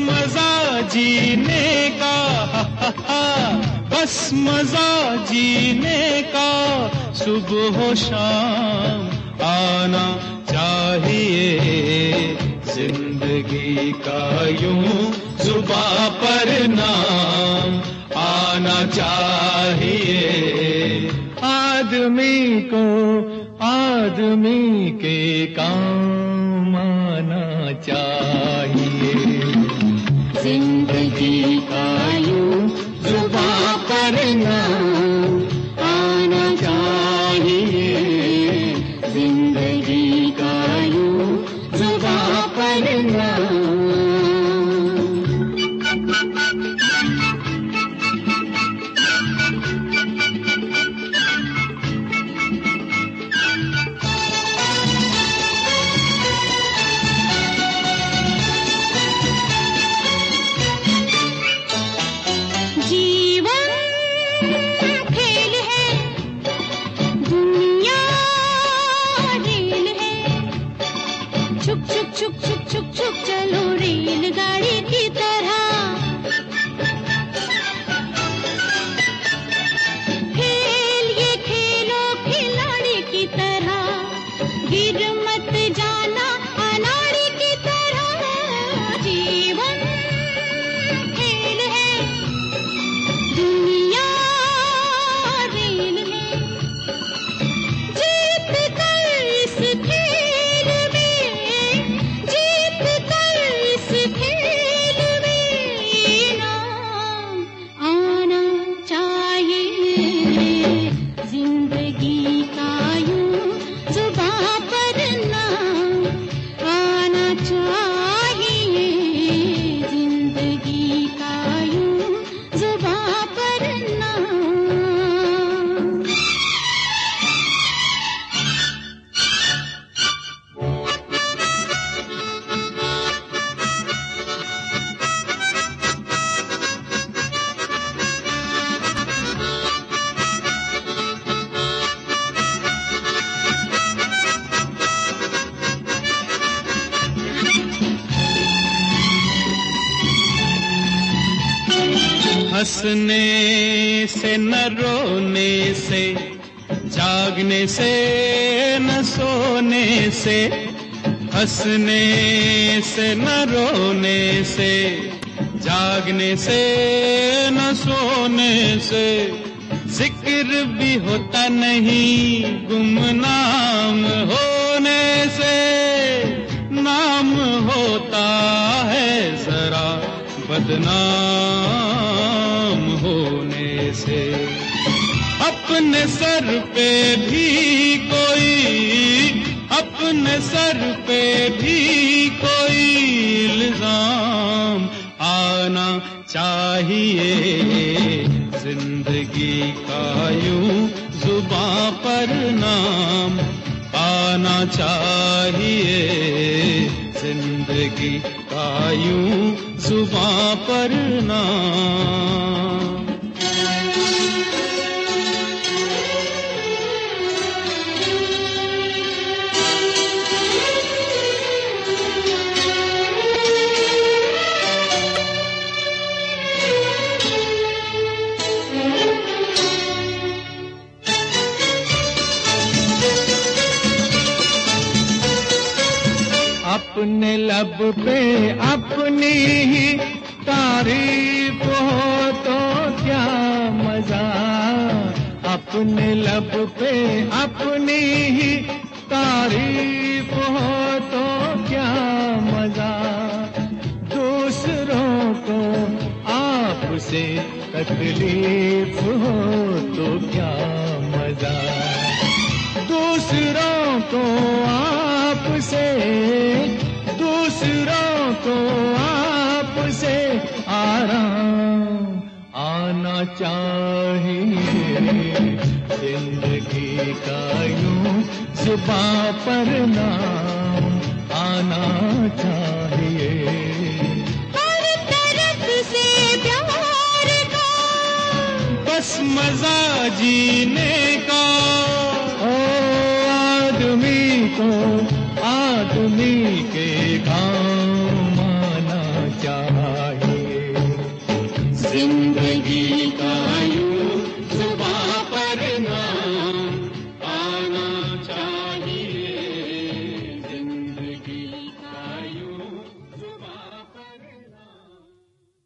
मजा जीने का, बस मजा जीने का, सुबह हो शाम आना चाहिए। जिंदगी का यूं जुबां पर नाम आना चाहिए। आदमी को आदमी के काम आना चाहिए। जिंदगी का यूं जुबां पर नाम आना चाहिए। जिंदगी का यूं जुबां पर नाम। हंसने से न रोने से, जागने से न सोने से, हंसने से न रोने से, जागने से न सोने से, जिक्र भी होता नहीं गुमनाम होने से, नाम होता है जरा बदनाम होने से। अपने सर पे भी कोई, अपने सर पे भी कोई इल्जाम आना चाहिए। जिंदगी का यूं जुबां पर नाम आना चाहिए। जिंदगी का यूं जुबां पर नाम। अपने लब पे अपनी ही तारीफ हो तो क्या मजा, अपने लब पे अपनी ही तारीफ हो तो क्या मजा, दूसरों को आपसे तकलीफ हो तो क्या मजा, दूसरों को आपसे, दूसरों को आपसे आराम आना चाहिए। जिंदगी का यूं जुबां पर नाम आना चाहिए। हर तरफ से प्यार का बस मजा जीने का। ओ आदमी को आदमी